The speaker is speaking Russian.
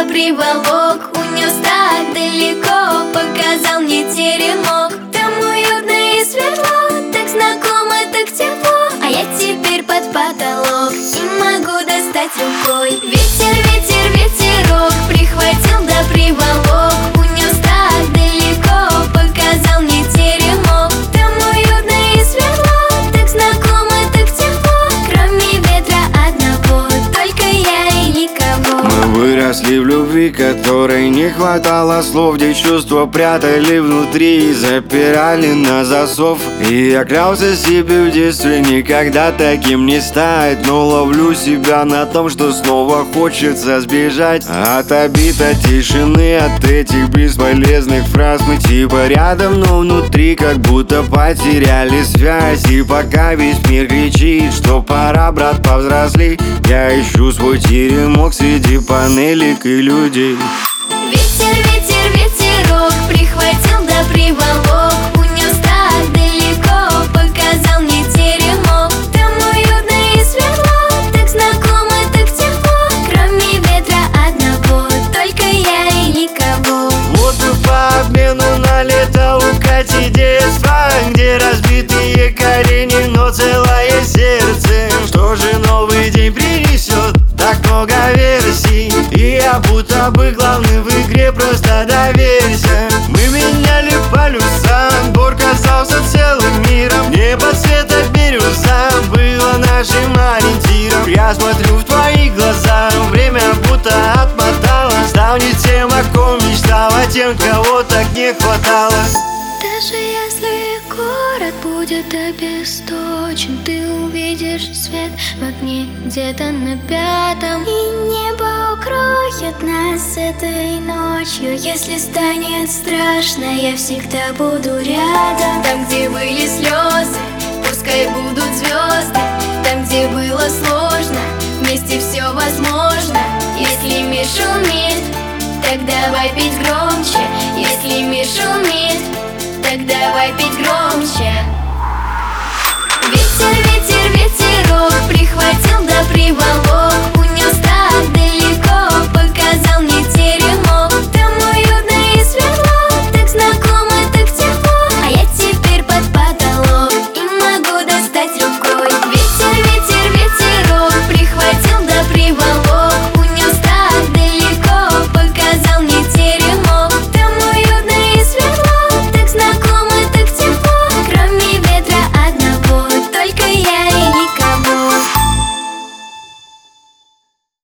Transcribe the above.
приволок, унес так далеко, показал мне теремок. Там уютно и светло, так знакомо, так тепло, а я теперь под потолок и могу достать рукой. Ветер, ветер, ветерок, прихватил да приволок, унес так далеко, показал мне теремок. Там уютно и светло, так знакомо, так тепло, кроме ветра одного, только я и никого. Мы выросли в любви, которой не хватало слов, где чувства прятали внутри и запирали на засов. И я клялся себе в детстве никогда таким не стать, но ловлю себя на том, что снова хочется сбежать от обид, от тишины, от этих бесполезных фраз. Мы типа рядом, но внутри как будто потеряли связь. И пока весь мир кричит, что пора, брат, повзрослей, я ищу свой теремок среди панелек и людей. Ветер, ветер, ветерок, прихватил да приволок, унес так далеко, показал мне теремок. Там уютно и светло, так знакомо, так тепло, кроме ветра одного, только я и никого. Вот бы по обмену на лето укатить детство, где разбитые колени, но целое сердце. Что же новый день принесет? Так много версий, и я будто бы главный в игре, просто доверься. Мы меняли полюса, двор казался целым миром, небо цвета бирюза было нашим ориентиром. Я смотрю в твои глаза, время будто отмотало, стал не тем, о ком мечтал, а тем, кого так не хватало. Даже если город будет обесточен, ты увидишь свет в окне где-то на 5-м, и небо укроет нас этой ночью. Если станет страшно, я всегда буду рядом. Там, где были слезы, пускай будут звезды. Там, где было сложно, вместе все возможно. Если мир шумит, так давай петь громче. Если мир шумит, так давай петь громче.